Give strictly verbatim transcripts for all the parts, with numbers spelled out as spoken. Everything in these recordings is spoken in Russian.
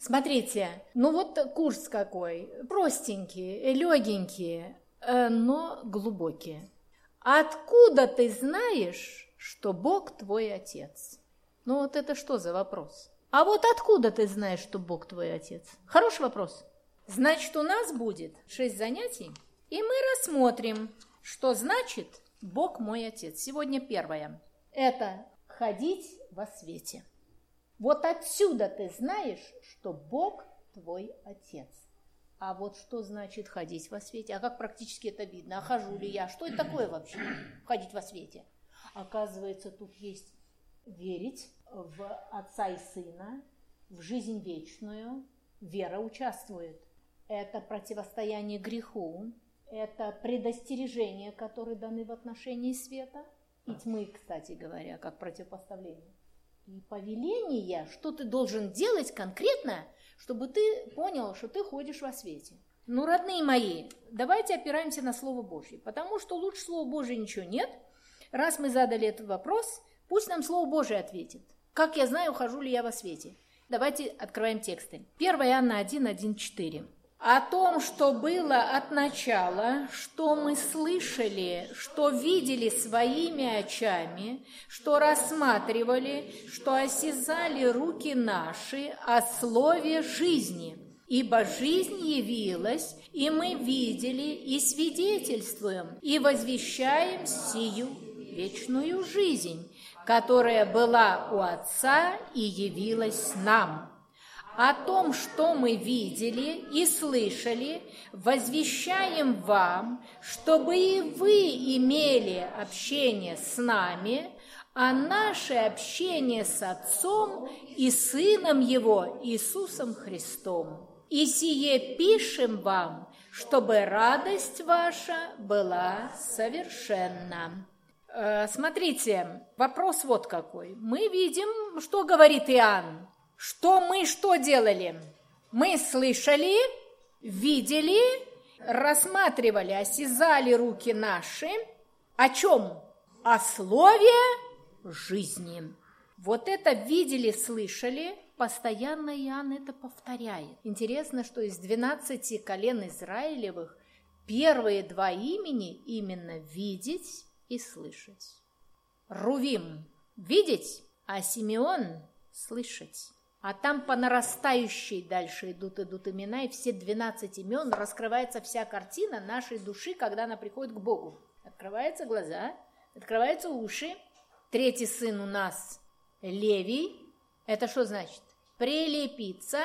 Смотрите, ну вот курс какой, простенький, легенький, но глубокий. Откуда ты знаешь, что Бог твой Отец? Ну вот это что за вопрос? А вот откуда ты знаешь, что Бог твой Отец? Хороший вопрос. Значит, у нас будет шесть занятий, и мы рассмотрим, что значит Бог мой Отец. Сегодня первое. Это ходить во свете. Вот отсюда ты знаешь, что Бог твой Отец. А вот что значит ходить во свете? А как практически это видно? А хожу ли я? Что это такое вообще, ходить во свете? Оказывается, тут есть верить в Отца и Сына, в жизнь вечную. Вера участвует. Это противостояние греху, это предостережения, которые даны в отношении света и тьмы, кстати говоря, как противопоставление. И повеление, что ты должен делать конкретно, чтобы ты понял, что ты ходишь во свете. Ну, родные мои, давайте опираемся на Слово Божье, потому что лучше Слова Божьего ничего нет. Раз мы задали этот вопрос, пусть нам Слово Божие ответит. Как я знаю, хожу ли я во свете? Давайте открываем тексты. первое Иоанна один, один, четыре. О том, что было от начала, что мы слышали, что видели своими очами, что рассматривали, что осязали руки наши о слове жизни. Ибо жизнь явилась, и мы видели, и свидетельствуем, и возвещаем сию вечную жизнь, которая была у Отца и явилась нам. О том, что мы видели и слышали, возвещаем вам, чтобы и вы имели общение с нами, а наше общение с Отцом и Сыном Его, Иисусом Христом. И сие пишем вам, чтобы радость ваша была совершенна. Э, смотрите, вопрос вот какой. Мы видим, что говорит Иоанн. Что мы что делали? Мы слышали, видели, рассматривали, осязали руки наши. О чем? О слове жизни. Вот это видели, слышали, постоянно Иоанн это повторяет. Интересно, что из двенадцати колен Израилевых первые два имени именно видеть и слышать. Рувим – видеть, а Симеон – слышать. А там по нарастающей дальше идут, идут имена, и все двенадцать имен, раскрывается вся картина нашей души, когда она приходит к Богу. Открываются глаза, открываются уши. Третий сын у нас Левий. Это что значит? Прилепиться.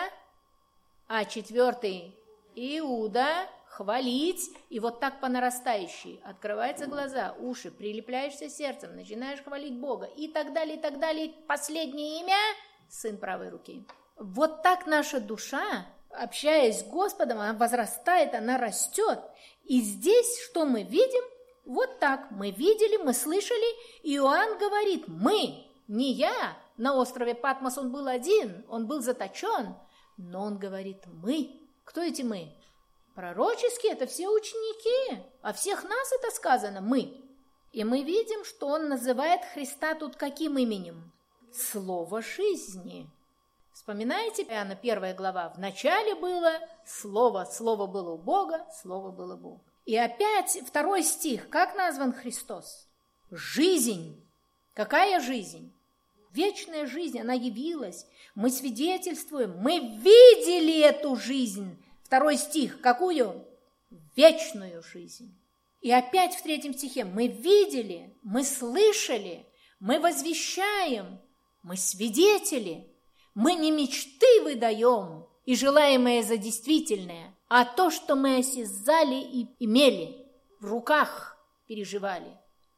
А четвертый Иуда. Хвалить. И вот так по нарастающей. Открываются глаза, уши, прилепляешься сердцем, начинаешь хвалить Бога. И так далее, и так далее. Последнее имя – сын правой руки. Вот так наша душа, общаясь с Господом, она возрастает, она растет. И здесь что мы видим? Вот так. Мы видели, мы слышали. Иоанн говорит, мы, не я. На острове Патмос он был один, он был заточен. Но он говорит, мы. Кто эти мы? Пророческие, это все ученики. О всех нас это сказано, мы. И мы видим, что он называет Христа тут каким именем? Слово жизни. Вспоминаете, Иоанна первая глава? В начале было Слово, Слово было у Бога, Слово было Бог. И опять второй стих. Как назван Христос? Жизнь. Какая жизнь? Вечная жизнь, она явилась. Мы свидетельствуем, мы видели эту жизнь. Второй стих. Какую? Вечную жизнь. И опять в третьем стихе. Мы видели, мы слышали, мы возвещаем, мы свидетели, мы не мечты выдаем и желаемое за действительное, а то, что мы осязали и имели, в руках переживали.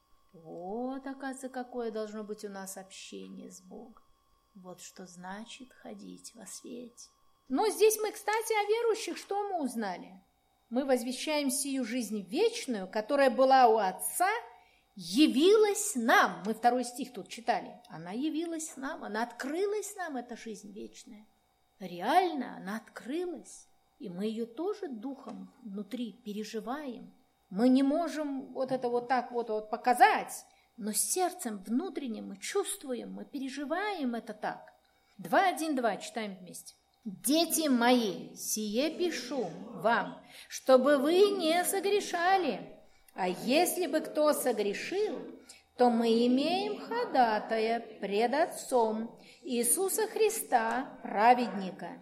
Вот, оказывается, какое должно быть у нас общение с Богом. Вот что значит ходить во свете. Но здесь мы, кстати, о верующих что мы узнали? Мы возвещаем сию жизнь вечную, которая была у Отца, явилась нам. Мы второй стих тут читали. Она явилась нам, она открылась нам, эта жизнь вечная. Реально она открылась. И мы ее тоже духом внутри переживаем. Мы не можем вот это вот так вот, вот показать, но сердцем внутренним мы чувствуем, мы переживаем это так. два один два читаем вместе. Дети мои, сие пишу вам, чтобы вы не согрешали. А если бы кто согрешил, то мы имеем ходатая пред Отцом Иисуса Христа, праведника.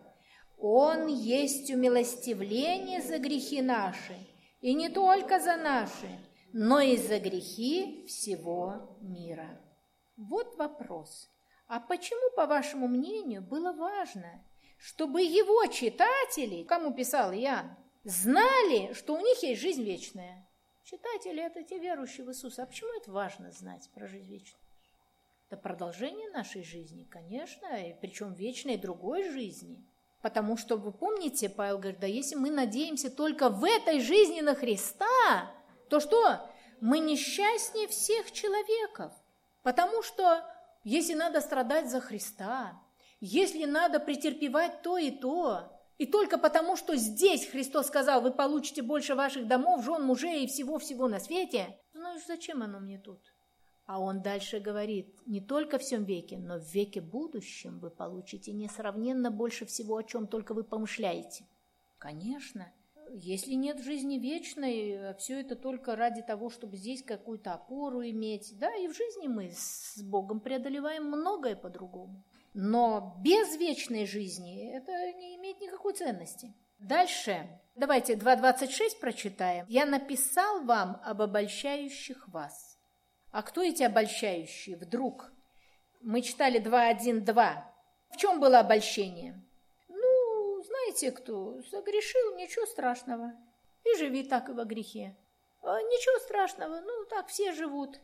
Он есть умилостивление за грехи наши, и не только за наши, но и за грехи всего мира. Вот вопрос. А почему, по вашему мнению, было важно, чтобы его читатели, кому писал Иоанн, знали, что у них есть жизнь вечная? Читатели – это те верующие в Иисуса. А почему это важно знать про жизнь вечную? Это продолжение нашей жизни, конечно, и причем вечной другой жизни. Потому что, вы помните, Павел говорит, да если мы надеемся только в этой жизни на Христа, то что? Мы несчастнее всех человеков. Потому что если надо страдать за Христа, если надо претерпевать то и то, и только потому, что здесь Христос сказал, вы получите больше ваших домов, жен, мужей и всего-всего на свете, ну зачем оно мне тут? А он дальше говорит, не только в всем веке, но в веке будущем вы получите несравненно больше всего, о чем только вы помышляете. Конечно, если нет жизни вечной, все это только ради того, чтобы здесь какую-то опору иметь. Да, и в жизни мы с Богом преодолеваем многое по-другому. Но без вечной жизни это не имеет никакой ценности. Дальше, давайте два двадцать шесть прочитаем. «Я написал вам об обольщающих вас». А кто эти обольщающие? Вдруг. Мы читали два один два. В чем было обольщение? Ну, знаете кто? Согрешил, ничего страшного. И живи так и во грехе. А, ничего страшного, ну так все живут.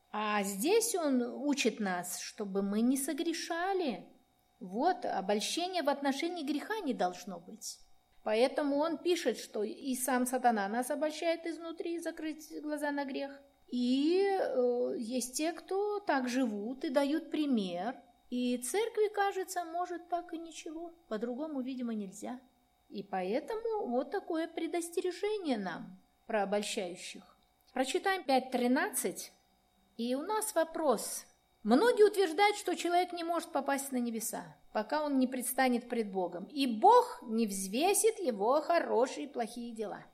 А здесь он учит нас, чтобы мы не согрешали. Вот, обольщение в отношении греха не должно быть. Поэтому он пишет, что и сам сатана нас обольщает изнутри, закрыть глаза на грех. И э, есть те, кто так живут и дают пример. И церкви, кажется, может так и ничего. По-другому, видимо, нельзя. И поэтому вот такое предостережение нам про обольщающих. Прочитаем пять тринадцать. И у нас вопрос. Многие утверждают, что человек не может попасть на небеса, пока он не предстанет пред Богом. И Бог не взвесит его хорошие и плохие дела.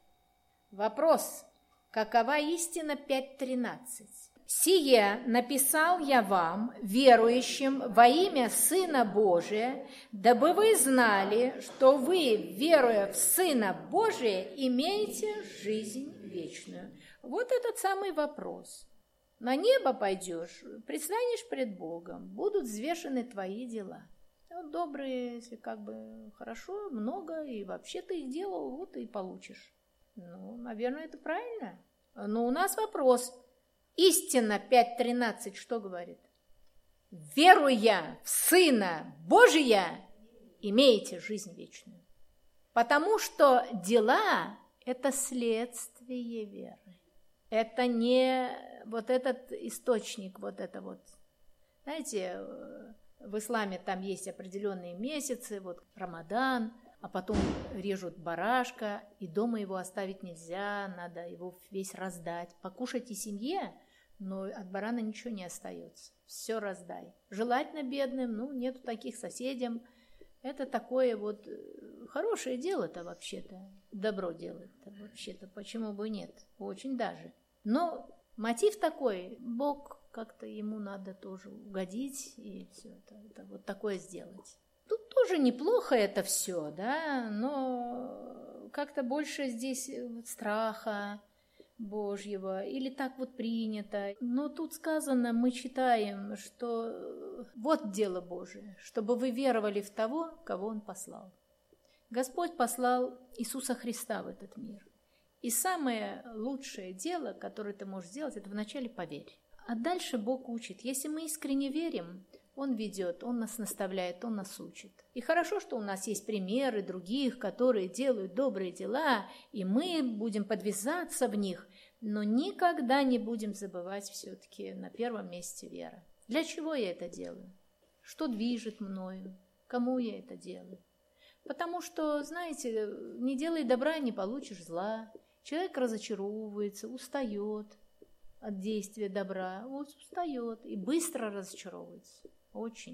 Вопрос. Какова истина пять тринадцать? «Сие написал я вам, верующим во имя Сына Божия, дабы вы знали, что вы, веруя в Сына Божия, имеете жизнь вечную». Вот этот самый вопрос. На небо пойдешь, предстанешь пред Богом, будут взвешены твои дела. Вот добрые, если как бы хорошо, много, и вообще ты их делал, вот и получишь. Ну, наверное, это правильно. Но у нас вопрос. Истина пять тринадцать что говорит? Веруя в Сына Божия, имеете жизнь вечную. Потому что дела – это следствие веры. Это не вот этот источник, вот это вот. Знаете, в исламе там есть определенные месяцы, вот Рамадан, а потом режут барашка, и дома его оставить нельзя, надо его весь раздать. Покушать и семье, но от барана ничего не остается. Все раздай. Желательно бедным, ну, нету таких соседям. Это такое вот хорошее дело-то вообще-то. Добро делает-то вообще-то. Почему бы нет? Очень даже. Но мотив такой, Бог как-то ему надо тоже угодить и все это, это вот такое сделать. Тут тоже неплохо это все, да, но как-то больше здесь страха Божьего, или так вот принято. Но тут сказано, мы читаем, что вот дело Божие, чтобы вы веровали в того, кого Он послал. Господь послал Иисуса Христа в этот мир. И самое лучшее дело, которое ты можешь сделать, это вначале поверь. А дальше Бог учит. Если мы искренне верим, Он ведет, Он нас наставляет, Он нас учит. И хорошо, что у нас есть примеры других, которые делают добрые дела, и мы будем подвязаться в них, но никогда не будем забывать все-таки на первом месте вера. Для чего я это делаю? Что движет мною? Кому я это делаю? Потому что, знаете, не делай добра, не получишь зла. Человек разочаровывается, устает от действия добра, вот устает и быстро разочаровывается. Очень.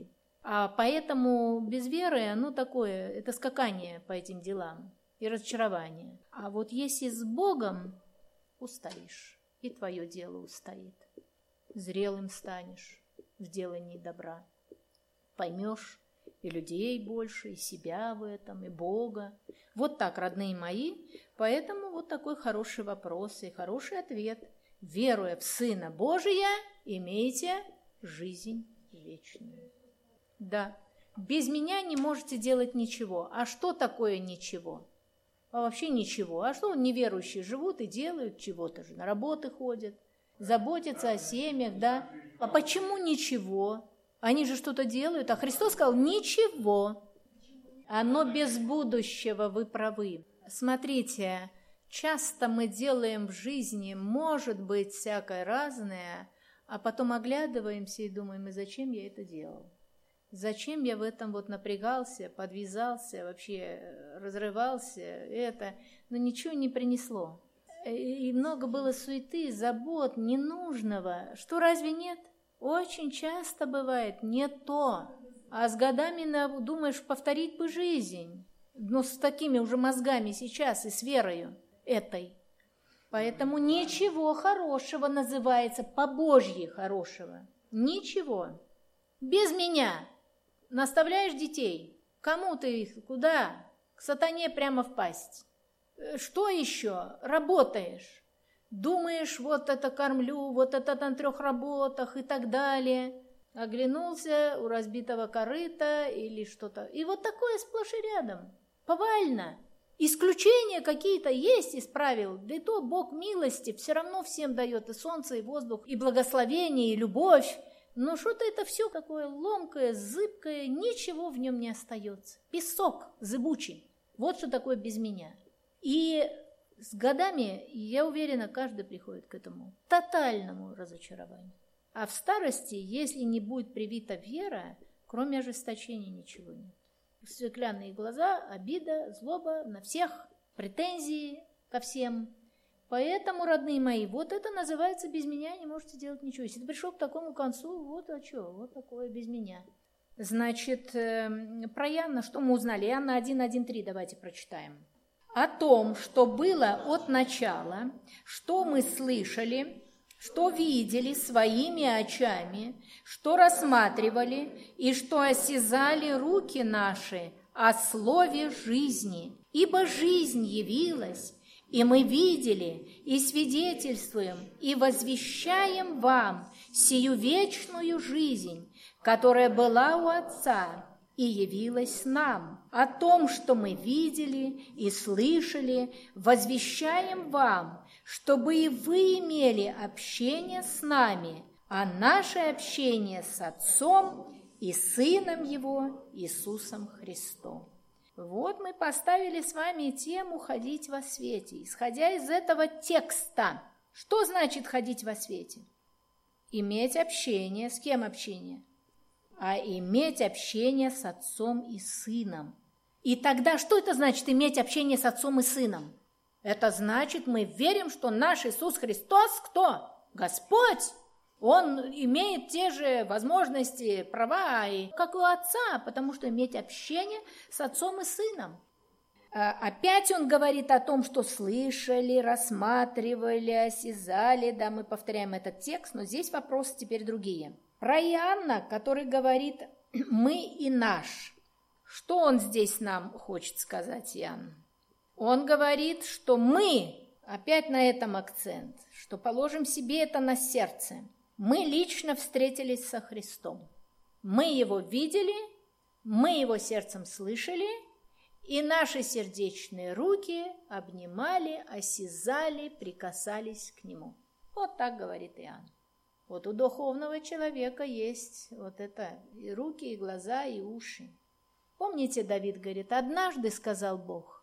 А поэтому без веры, оно такое, это скакание по этим делам и разочарование. А вот если с Богом, устоишь, и твое дело устоит. Зрелым станешь в делании добра. Поймешь и людей больше, и себя в этом, и Бога. Вот так, родные мои, поэтому вот такой хороший вопрос и хороший ответ. Веруя в Сына Божия, имейте жизнь вечную. Да, без меня не можете делать ничего. А что такое ничего? А вообще ничего. А что неверующие живут и делают чего-то же, на работы ходят, заботятся о семьях, да? А почему ничего? Они же что-то делают, а Христос сказал ничего. Оно без будущего, вы правы. Смотрите, часто мы делаем в жизни, может быть, всякое разное, а потом оглядываемся и думаем, и зачем я это делал? Зачем я в этом вот напрягался, подвязался, вообще разрывался, это, но ничего не принесло. И много было суеты, забот, ненужного. Что, разве нет? Очень часто бывает не то. А с годами думаешь, повторить бы жизнь. Но с такими уже мозгами сейчас и с верою этой. Поэтому ничего хорошего называется, по-божьи хорошего. Ничего. Без меня. Наставляешь детей. Кому ты их? Куда? К сатане прямо впасть. Что еще? Работаешь. Думаешь, вот это кормлю, вот это на трех работах и так далее. Оглянулся у разбитого корыта или что-то. И вот такое сплошь и рядом. Повально. Исключения какие-то есть из правил. Да и то Бог милости все равно всем дает и солнце, и воздух, и благословение, и любовь. Но что-то это все такое ломкое, зыбкое, ничего в нем не остается. Песок зыбучий. Вот что такое без меня. И с годами, я уверена, каждый приходит к этому тотальному разочарованию. А в старости, если не будет привита вера, кроме ожесточения ничего нет. Стеклянные глаза, обида, злоба на всех, претензии ко всем. Поэтому, родные мои, вот это называется «без меня не можете делать ничего». Если ты пришел к такому концу, вот а что, вот такое «без меня». Значит, про Иоанна что мы узнали? Иоанна один, один, три давайте прочитаем. О том, что было от начала, что мы слышали, что видели своими очами, что рассматривали и что осязали руки наши о слове жизни. Ибо жизнь явилась, и мы видели, и свидетельствуем, и возвещаем вам сию вечную жизнь, которая была у Отца и явилась нам. О том, что мы видели и слышали, возвещаем вам, чтобы и вы имели общение с нами, а наше общение с Отцом и Сыном Его Иисусом Христом. Вот мы поставили с вами тему «Ходить во свете». Исходя из этого текста, что значит ходить во свете? Иметь общение. С кем общение? А иметь общение с Отцом и Сыном. И тогда что это значит иметь общение с Отцом и Сыном? Это значит, мы верим, что наш Иисус Христос кто? Господь. Он имеет те же возможности, права, и, как у Отца, потому что иметь общение с Отцом и Сыном. Опять он говорит о том, что слышали, рассматривали, осязали. Да, мы повторяем этот текст, но здесь вопросы теперь другие. Про Иоанна, который говорит «мы и наш». Что он здесь нам хочет сказать, Иоанн? Он говорит, что мы, опять на этом акцент, что положим себе это на сердце. Мы лично встретились со Христом. Мы Его видели, мы Его сердцем слышали, и наши сердечные руки обнимали, осязали, прикасались к Нему. Вот так говорит Иоанн. Вот у духовного человека есть вот это и руки, и глаза, и уши. Помните, Давид говорит, однажды сказал Бог,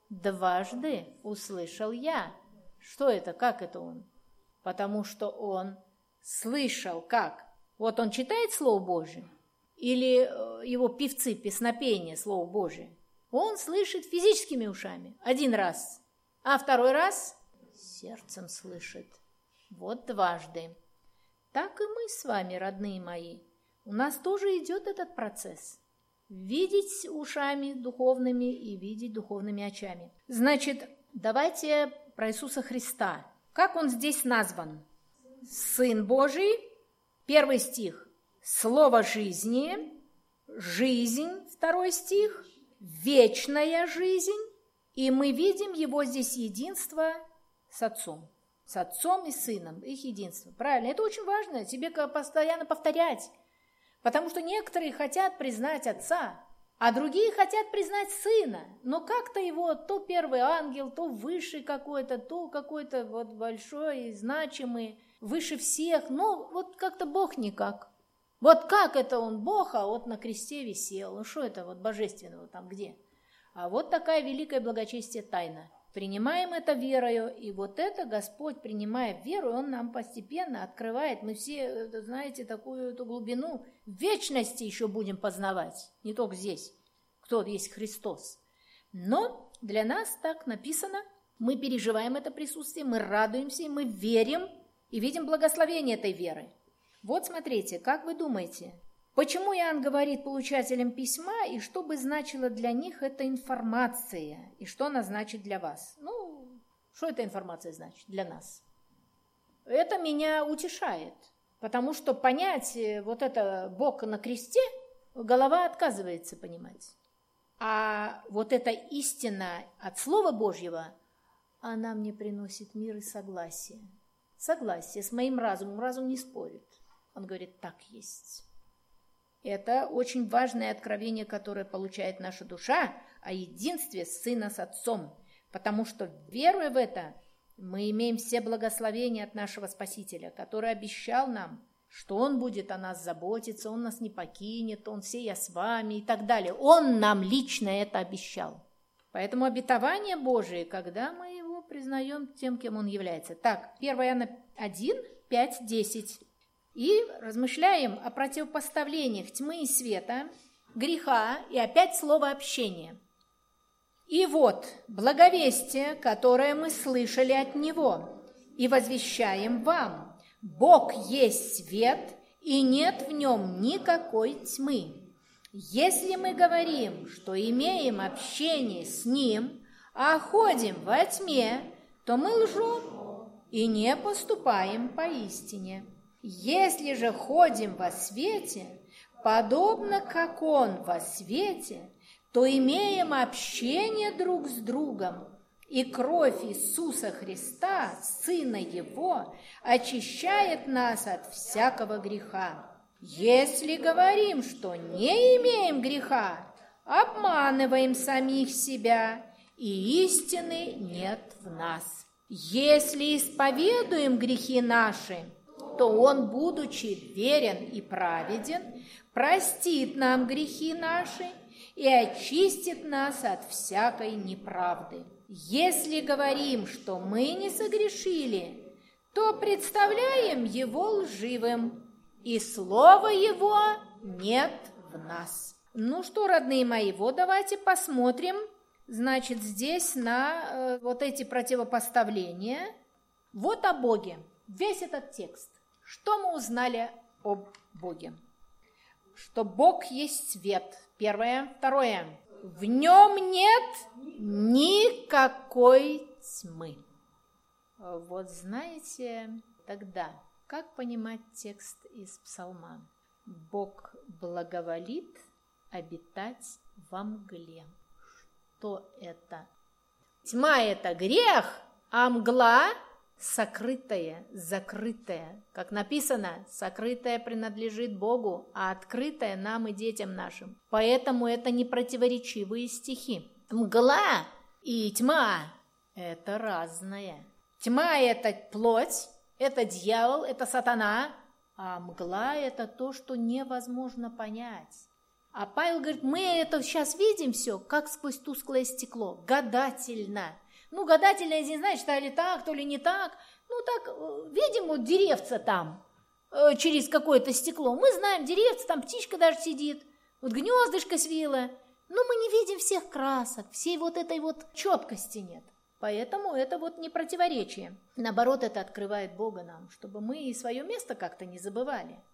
дважды услышал я. Что это, как это он? Потому что он слышал, как? Вот он читает Слово Божие, или его певцы, песнопение Слово Божие, он слышит физическими ушами один раз, а второй раз сердцем слышит. Вот дважды. Так и мы с вами, родные мои, У нас тоже идет этот процесс. Видеть ушами духовными и видеть духовными очами. Значит, давайте про Иисуса Христа. Как он здесь назван? Сын Божий, первый стих. Слово жизни, жизнь, второй стих. Вечная жизнь. И мы видим его здесь единство с Отцом. С Отцом и Сыном, их единство. Правильно, это очень важно, тебе постоянно повторять. Потому что некоторые хотят признать Отца, а другие хотят признать Сына. Но как-то его то первый ангел, то высший какой-то, то какой-то вот большой, значимый, выше всех. Но вот как-то Бог никак. Вот как это он Бог, а вот на кресте висел. Ну что это вот божественного там где? А вот такая великая благочестие тайна. Принимаем это верою, и вот это Господь, принимая веру, Он нам постепенно открывает. Мы все, знаете, такую эту глубину в вечности еще будем познавать, не только здесь, кто есть Христос. Но для нас так написано, мы переживаем это присутствие, мы радуемся, и мы верим, и видим благословение этой веры. Вот смотрите, как вы думаете, почему Иоанн говорит получателям письма, и что бы значила для них эта информация, и что она значит для вас? Ну, что эта информация значит для нас? Это меня утешает, потому что понять вот это Бог на кресте, голова отказывается понимать. А вот эта истина от Слова Божьего, она мне приносит мир и согласие. Согласие с моим разумом, разум не спорит. Он говорит, так есть. Это очень важное откровение, которое получает наша душа о единстве Сына с Отцом, потому что, веруя в это, мы имеем все благословения от нашего Спасителя, который обещал нам, что Он будет о нас заботиться, Он нас не покинет, Он все я с вами и так далее. Он нам лично это обещал. Поэтому обетование Божие, когда мы его признаем тем, кем Он является. Так, первое Иоанна один, пять, десять. И размышляем о противопоставлениях тьмы и света, греха и опять слово общения. И вот благовестие, которое мы слышали от Него, и возвещаем вам. Бог есть свет, и нет в нем никакой тьмы. Если мы говорим, что имеем общение с Ним, а ходим во тьме, то мы лжем и не поступаем поистине. Если же ходим во свете, подобно как Он во свете, то имеем общение друг с другом, и кровь Иисуса Христа, Сына Его, очищает нас от всякого греха. Если говорим, что не имеем греха, обманываем самих себя, и истины нет в нас. Если исповедуем грехи наши, то Он, будучи верен и праведен, простит нам грехи наши и очистит нас от всякой неправды. Если говорим, что мы не согрешили, то представляем Его лживым, и слова Его нет в нас. Ну что, родные мои, вот давайте посмотрим, значит, здесь на э, вот эти противопоставления. Вот о Боге, весь этот текст. Что мы узнали об Боге? Что Бог есть свет, первое. Второе. В нем нет никакой тьмы. Вот знаете, тогда, как понимать текст из Псалма? Бог благоволит обитать во мгле. Что это? Тьма – это грех, а мгла – сокрытое, закрытое. Как написано, сокрытое принадлежит Богу, а открытое нам и детям нашим. Поэтому это не противоречивые стихи. Мгла и тьма – это разное. Тьма – это плоть, это дьявол, это сатана, а мгла – это то, что невозможно понять. А Павел говорит, мы это сейчас видим все, как сквозь тусклое стекло, гадательно. Ну, гадательно, не знаешь, то ли так, то ли не так. Ну, так, видим вот деревца там, э, через какое-то стекло. Мы знаем, деревца, там птичка даже сидит, вот гнездышко свило. Но мы не видим всех красок, всей вот этой вот четкости нет. Поэтому это вот не противоречие. Наоборот, это открывает Бога нам, чтобы мы и свое место как-то не забывали.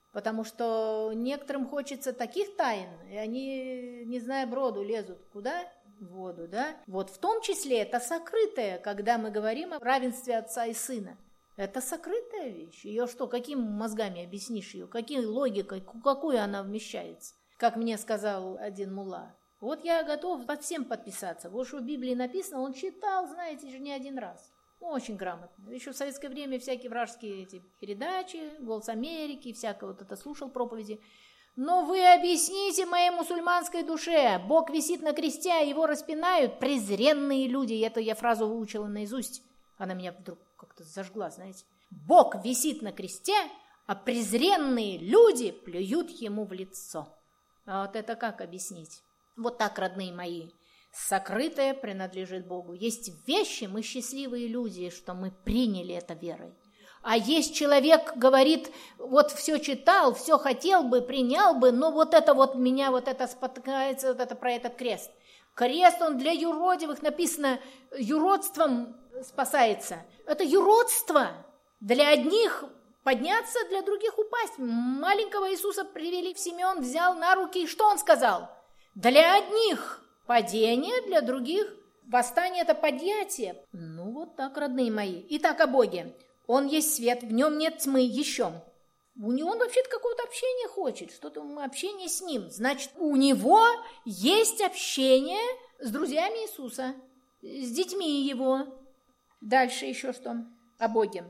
Потому что некоторым хочется таких тайн, и они, не зная броду, лезут куда? В воду, да? Вот в том числе это сокрытое, когда мы говорим о равенстве отца и сына. Это сокрытая вещь. Ее что, какими мозгами объяснишь ее? Какой логикой, какую она вмещается? Как мне сказал один мулла. Вот я готов под всем подписаться. Вот что в Библии написано, он читал, знаете же, не один раз. Ну, очень грамотно. Еще в советское время всякие вражеские эти передачи, «Голос Америки», всякое вот это слушал проповеди. Но вы объясните моей мусульманской душе, Бог висит на кресте, а его распинают презренные люди. И эту я фразу выучила наизусть. Она меня вдруг как-то зажгла, знаете. Бог висит на кресте, а презренные люди плюют ему в лицо. А вот это как объяснить? Вот так, родные мои. Сокрытое принадлежит Богу. Есть вещи, мы счастливые люди, что мы приняли это верой. А есть человек, говорит, вот все читал, все хотел бы, принял бы, но вот это вот меня, вот это спотыкается, вот это про этот крест. Крест, он для юродивых, написано, юродством спасается. Это юродство. Для одних подняться, для других упасть. Маленького Иисуса привели в Симеон, взял на руки, и что он сказал? Для одних падение, для других восстание – это подъятие. Ну, вот так, родные мои. Итак, о Боге. Он есть свет, в нем нет тьмы еще. У него он вообще-то какого-то общения хочет, что-то общение с ним. Значит, у него есть общение с друзьями Иисуса, с детьми его. Дальше еще что о Боге.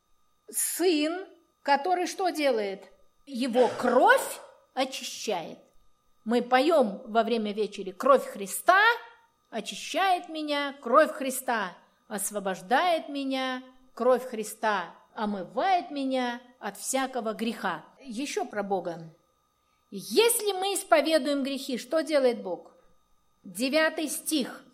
Сын, который что делает? Его кровь очищает. Мы поем во время вечери: «Кровь Христа очищает меня, кровь Христа освобождает меня, кровь Христа омывает меня от всякого греха». Еще про Бога. Если мы исповедуем грехи, что делает Бог? Девятый стих.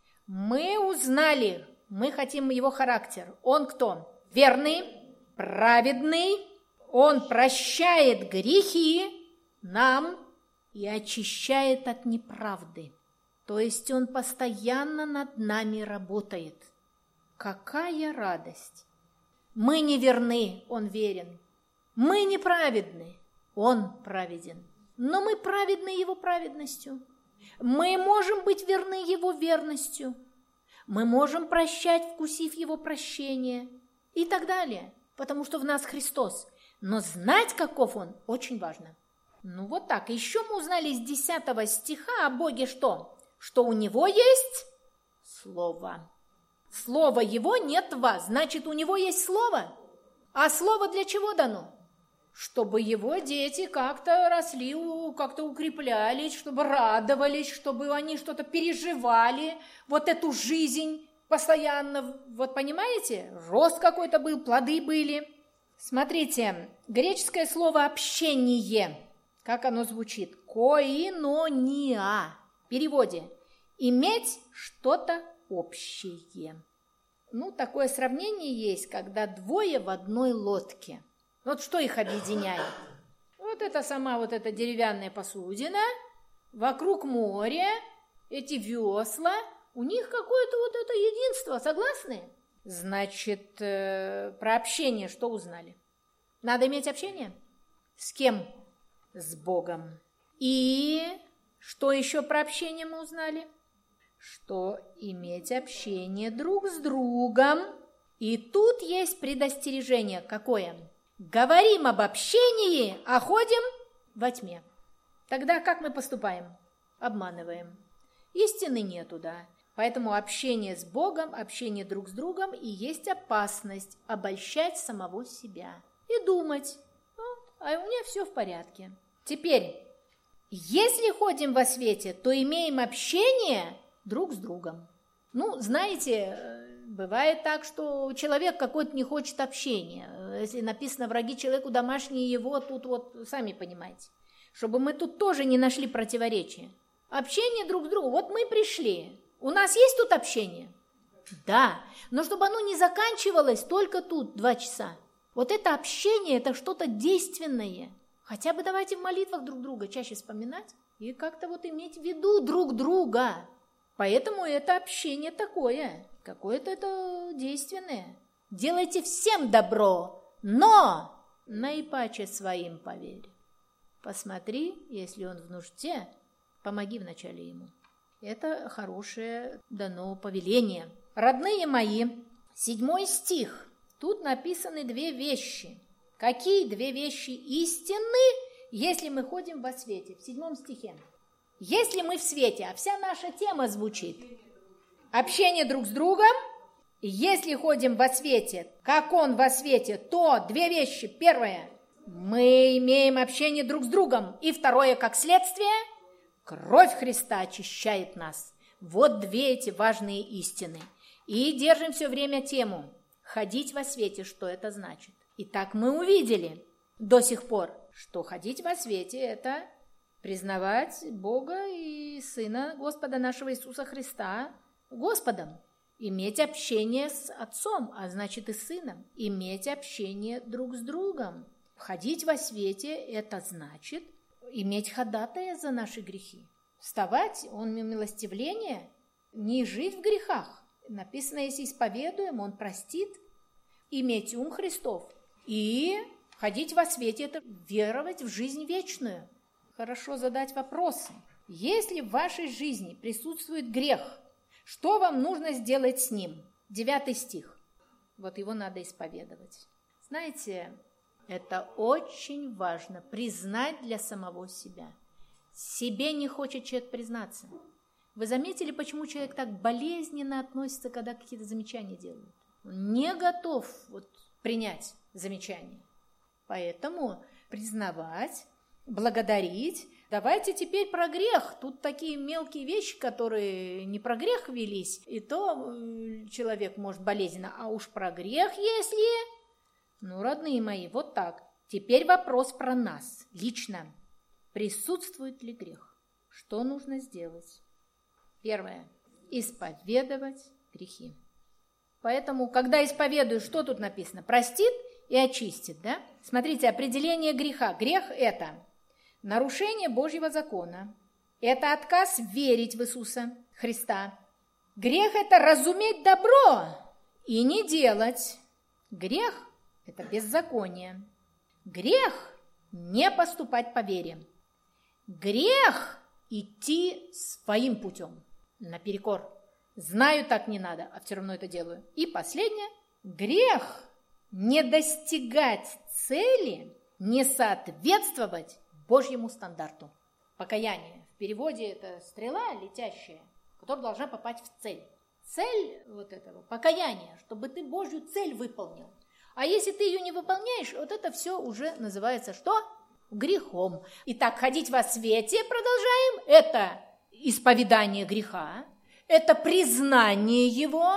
Мы узнали, мы хотим его характер. Он кто? Верный, праведный, он прощает грехи нам и очищает от неправды. То есть он постоянно над нами работает. Какая радость! Мы не верны, он верен. Мы неправедны, он праведен. Но мы праведны его праведностью. Мы можем быть верны его верностью. Мы можем прощать, вкусив его прощение. И так далее. Потому что в нас Христос. Но знать, каков он, очень важно. Ну вот так. Еще мы узнали из десятого стиха о Боге что? Что у него есть Слово. Слово его нет в вас. Значит, у него есть Слово. А Слово для чего дано? Чтобы его дети как-то росли, как-то укреплялись, чтобы радовались, чтобы они что-то переживали, вот эту жизнь постоянно, вот понимаете, рост какой-то был, плоды были. Смотрите, греческое слово «общение», как оно звучит? «Коинония». В переводе «иметь что-то общее». Ну, такое сравнение есть, когда двое в одной лодке. Вот что их объединяет? Вот это сама вот эта деревянная посудина, вокруг море, эти весла, у них какое-то вот это единство, согласны? Значит, э, про общение что узнали? Надо иметь общение? С кем? С Богом. И что еще про общение мы узнали? Что иметь общение друг с другом. И тут есть предостережение. Какое? Говорим об общении, а ходим во тьме. Тогда как мы поступаем? Обманываем. Истины нету, да. Поэтому общение с Богом, общение друг с другом, и есть опасность обольщать самого себя. И думать, ну, а у меня все в порядке. Теперь, если ходим во свете, то имеем общение друг с другом. Ну, знаете, бывает так, что человек какой-то не хочет общения. Если написано «враги человеку домашние его», тут вот, сами понимаете. Чтобы мы тут тоже не нашли противоречия. Общение друг с другом. Вот мы пришли. У нас есть тут общение? Да. Но чтобы оно не заканчивалось только тут два часа. Вот это общение, это что-то действенное. Хотя бы давайте в молитвах друг друга чаще вспоминать и как-то вот иметь в виду друг друга. Поэтому это общение такое, какое-то это действенное. Делайте всем добро, но наипаче своим поверь. Посмотри, если он в нужде, помоги вначале ему. Это хорошее дано повеление. Родные мои, седьмой стих. Тут написаны две вещи. Какие две вещи истинны, если мы ходим во свете? В седьмом стихе. Если мы в свете, а вся наша тема звучит. Общение друг с другом. Если ходим во свете, как он во свете, то две вещи. Первое, мы имеем общение друг с другом. И второе, как следствие, кровь Христа очищает нас. Вот две эти важные истины. И держим все время тему ходить во свете, что это значит. Итак, мы увидели до сих пор, что ходить во свете – это признавать Бога и Сына Господа нашего Иисуса Христа Господом. Иметь общение с Отцом, а значит и Сыном. Иметь общение друг с другом. Ходить во свете – это значит иметь ходатая за наши грехи. Вставать, он милостивление, не жить в грехах. Написано, если исповедуем, он простит. Иметь ум Христов и ходить во свете – это веровать в жизнь вечную. Хорошо задать вопросы. Если в вашей жизни присутствует грех, что вам нужно сделать с ним? Девятый стих. Вот его надо исповедовать. Знаете, это очень важно, признать для самого себя. Себе не хочет человек признаться. Вы заметили, почему человек так болезненно относится, когда какие-то замечания делают? Он не готов вот принять замечания. Поэтому признавать, благодарить. Давайте теперь про грех. Тут такие мелкие вещи, которые не про грех велись, и то человек может болезненно. А уж про грех если... Ну, родные мои, вот так. Теперь вопрос про нас, лично. Присутствует ли грех? Что нужно сделать? Первое. Исповедовать грехи. Поэтому, когда исповедуешь, что тут написано? Простит и очистит, да? Смотрите, определение греха. Грех – это нарушение Божьего закона. Это отказ верить в Иисуса Христа. Грех – это разуметь добро и не делать. Грех – это беззаконие. Грех – не поступать по вере. Грех – идти своим путем, наперекор. Знаю, так не надо, а все равно это делаю. И последнее. Грех – не достигать цели, не соответствовать Божьему стандарту. Покаяние. В переводе это стрела летящая, которая должна попасть в цель. Цель вот этого покаяния, чтобы ты Божью цель выполнил. А если ты ее не выполняешь, вот это все уже называется что? Грехом. Итак, ходить во свете, продолжаем, это исповедание греха. Это признание его,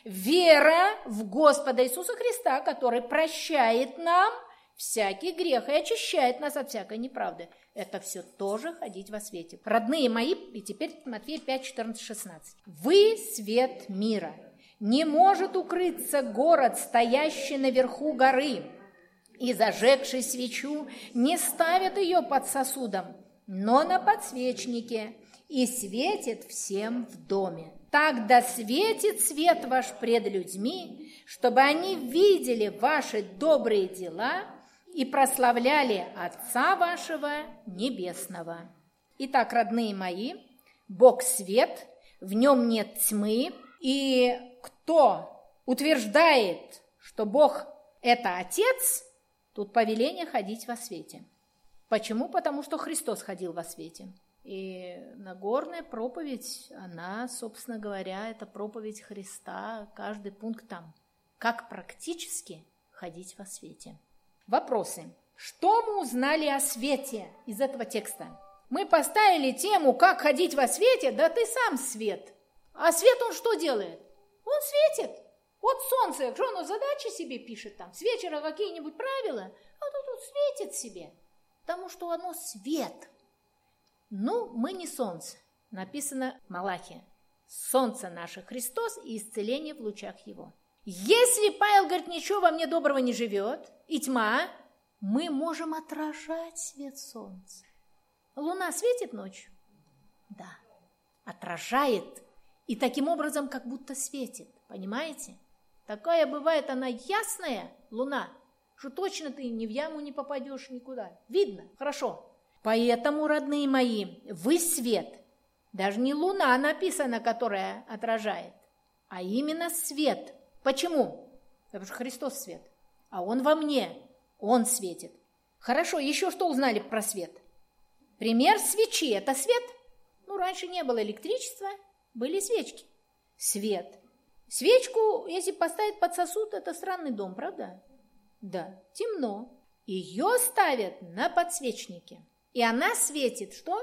вера в Господа Иисуса Христа, который прощает нам всякий грех и очищает нас от всякой неправды. Это все тоже ходить во свете. Родные мои, и теперь Матфея пять, четырнадцать, шестнадцать. «Вы свет мира. Не может укрыться город, стоящий наверху горы, и, зажегший свечу, не ставят ее под сосудом, но на подсвечнике, и светит всем в доме. Так да светит свет ваш пред людьми, чтобы они видели ваши добрые дела и прославляли Отца вашего Небесного». Итак, родные мои, Бог свет, в нем нет тьмы, и кто утверждает, что Бог – это Отец, тут повеление ходить во свете. Почему? Потому что Христос ходил во свете. И Нагорная проповедь, она, собственно говоря, это проповедь Христа, каждый пункт там. Как практически ходить во свете? Вопросы. Что мы узнали о свете из этого текста? Мы поставили тему «Как ходить во свете?» Да ты сам свет. А свет он что делает? Он светит. Вот солнце, что оно задачи себе пишет там, с вечера какие-нибудь правила, а тут, тут светит себе, потому что оно свет. Ну, мы не солнце. Написано в Малахии. Солнце наше Христос и исцеление в лучах Его. Если Павел говорит, ничего во мне доброго не живет, и тьма, мы можем отражать свет солнца. Луна светит ночью? Да. Отражает. И таким образом как будто светит. Понимаете? Такая бывает она ясная, луна, что точно ты ни в яму не попадешь никуда. Видно, хорошо. Поэтому, родные мои, вы свет. Даже не луна написана, которая отражает, а именно свет. Почему? Потому что Христос свет, а Он во мне, Он светит. Хорошо, еще что узнали про свет? Пример свечи – это свет. Ну, раньше не было электричества, были свечки. Свет. Свечку, если поставить под сосуд, это странный дом, правда? Да, темно. Ее ставят на подсвечнике. И она светит что?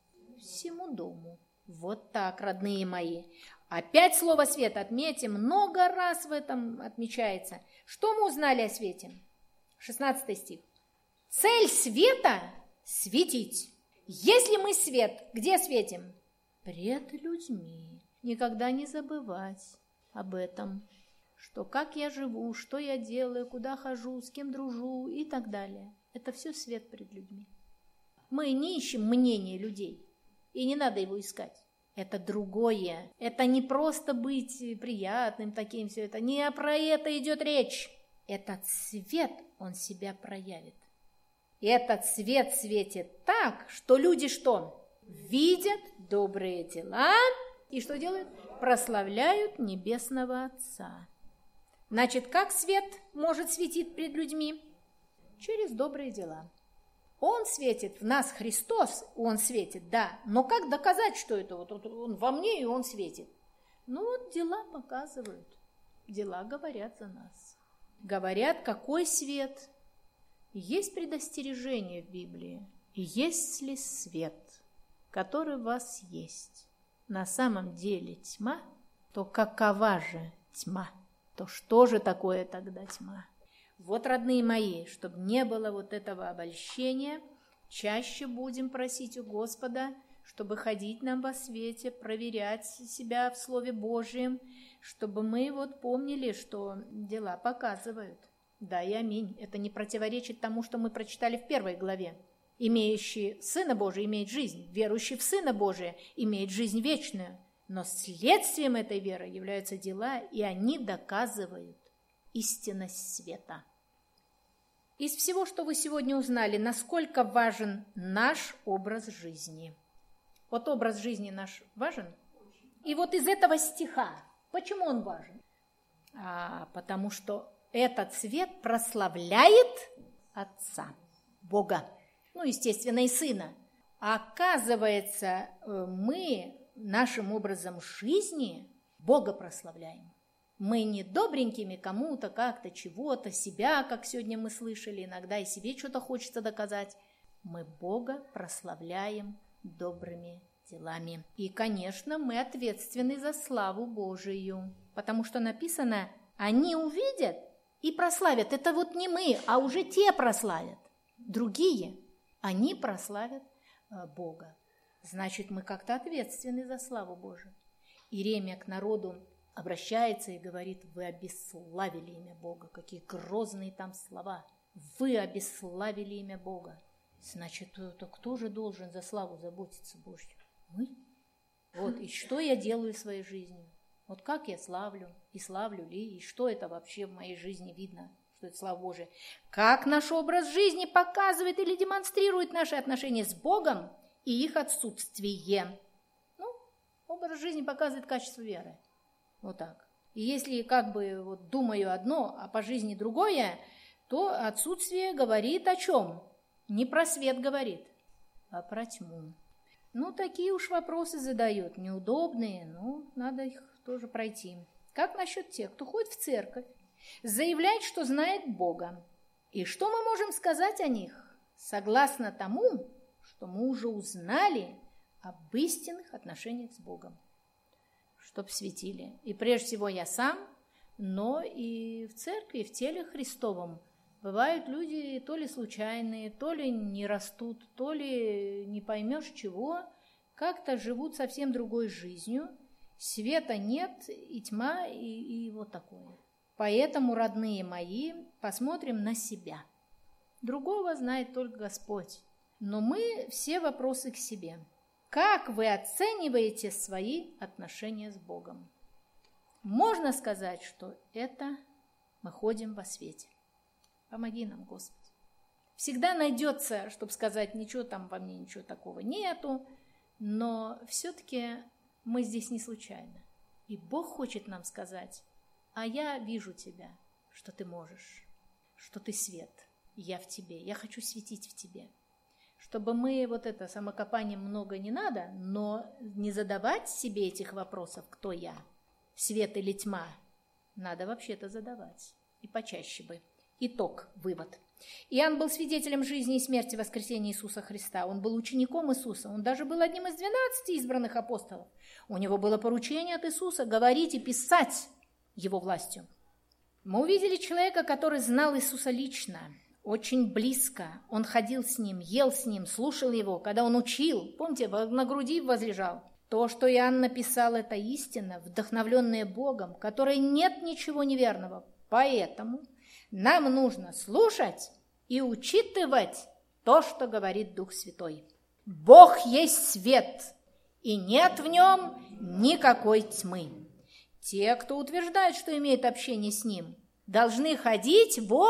Всему дому. Вот так, родные мои. Опять слово «свет» отметим. Много раз в этом отмечается. Что мы узнали о свете? шестнадцатый стих. Цель света – светить. Если мы свет, где светим? Пред людьми. Никогда не забывать об этом, что как я живу, что я делаю, куда хожу, с кем дружу и так далее. Это все свет пред людьми. Мы не ищем мнения людей, и не надо его искать. Это другое. Это не просто быть приятным таким, все это. Не про это идет речь. Этот свет, он себя проявит. И этот свет светит так, что люди что? Видят добрые дела и что делают? Прославляют Небесного Отца. Значит, как свет может светить пред людьми? Через добрые дела. Он светит, в нас Христос, Он светит, да. Но как доказать, что это вот Он во мне и Он светит? Ну вот дела показывают. Дела говорят за нас. Говорят, какой свет. Есть предостережение в Библии. Если свет, который в вас есть, на самом деле тьма, то какова же тьма? То что же такое тогда тьма? Вот, родные мои, чтобы не было вот этого обольщения, чаще будем просить у Господа, чтобы ходить нам во свете, проверять себя в Слове Божьем, чтобы мы вот помнили, что дела показывают. Да и аминь. Это не противоречит тому, что мы прочитали в первой главе. Имеющий Сына Божия имеет жизнь, верующий в Сына Божия имеет жизнь вечную. Но следствием этой веры являются дела, и они доказывают истинность света. Из всего, что вы сегодня узнали, насколько важен наш образ жизни? Вот образ жизни наш важен? И вот из этого стиха, почему он важен? А, потому что этот свет прославляет Отца, Бога, ну, естественно, и Сына. А оказывается, мы нашим образом жизни Бога прославляем. Мы не добренькими кому-то, как-то, чего-то, себя, как сегодня мы слышали, иногда и себе что-то хочется доказать. Мы Бога прославляем добрыми делами. И, конечно, мы ответственны за славу Божию, потому что написано, они увидят и прославят. Это вот не мы, а уже те прославят. Другие, они прославят Бога. Значит, мы как-то ответственны за славу Божию. Иеремия к народу обращается и говорит, вы обесславили имя Бога. Какие грозные там слова. Вы обесславили имя Бога. Значит, то кто же должен за славу заботиться Божью? Мы. Вот, и что я делаю в своей жизни? Вот как я славлю, и славлю ли, и что это вообще в моей жизни видно, что это слава Божия? Как наш образ жизни показывает или демонстрирует наши отношения с Богом и их отсутствие? Ну, образ жизни показывает качество веры. Вот так. И если как бы вот думаю одно, а по жизни другое, то отсутствие говорит о чем? Не про свет говорит, а про тьму. Ну, такие уж вопросы задают, неудобные, но надо их тоже пройти. Как насчет тех, кто ходит в церковь, заявляет, что знает Бога? И что мы можем сказать о них, согласно тому, что мы уже узнали об истинных отношениях с Богом? Чтоб светили. И прежде всего я сам, но и в церкви, в теле Христовом бывают люди то ли случайные, то ли не растут, то ли не поймешь чего, как-то живут совсем другой жизнью, света нет, и тьма, и, и вот такое. Поэтому, родные мои, посмотрим на себя. Другого знает только Господь, но мы все вопросы к себе. Как вы оцениваете свои отношения с Богом? Можно сказать, что это мы ходим во свете. Помоги нам, Господи. Всегда найдется, чтобы сказать, ничего там во мне, ничего такого нету, но все-таки мы здесь не случайно. И Бог хочет нам сказать, а я вижу тебя, что ты можешь, что ты свет, я в тебе, я хочу светить в тебе. Чтобы мы, вот это самокопание много не надо, но не задавать себе этих вопросов, кто я, свет или тьма, надо вообще-то задавать, и почаще бы. Итог, вывод. Иоанн был свидетелем жизни и смерти воскресения Иисуса Христа. Он был учеником Иисуса. Он даже был одним из двенадцати избранных апостолов. У него было поручение от Иисуса говорить и писать его властью. Мы увидели человека, который знал Иисуса лично, очень близко. Он ходил с ним, ел с ним, слушал его, когда он учил. Помните, на груди возлежал. То, что Иоанн написал, это истина, вдохновленная Богом, в которой нет ничего неверного. Поэтому нам нужно слушать и учитывать то, что говорит Дух Святой. Бог есть свет, и нет в нем никакой тьмы. Те, кто утверждает, что имеет общение с Ним, должны ходить во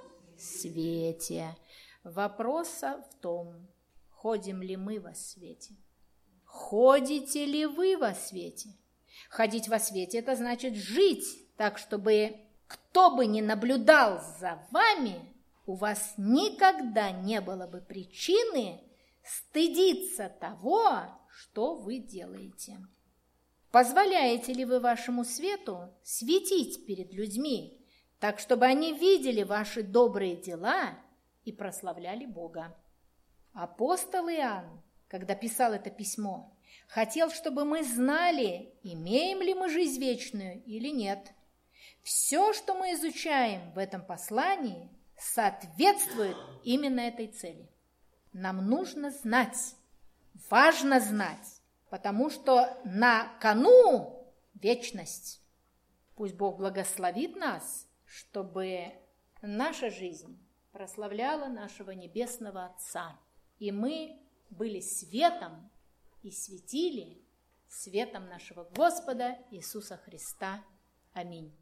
свете. Вопрос в том, ходим ли мы во свете. Ходите ли вы во свете? Ходить во свете – это значит жить так, чтобы кто бы ни наблюдал за вами, у вас никогда не было бы причины стыдиться того, что вы делаете. Позволяете ли вы вашему свету светить перед людьми, так, чтобы они видели ваши добрые дела и прославляли Бога? Апостол Иоанн, когда писал это письмо, хотел, чтобы мы знали, имеем ли мы жизнь вечную или нет. Все, что мы изучаем в этом послании, соответствует именно этой цели. Нам нужно знать, важно знать, потому что на кону вечность. Пусть Бог благословит нас, чтобы наша жизнь прославляла нашего Небесного Отца, и мы были светом и светили светом нашего Господа Иисуса Христа. Аминь.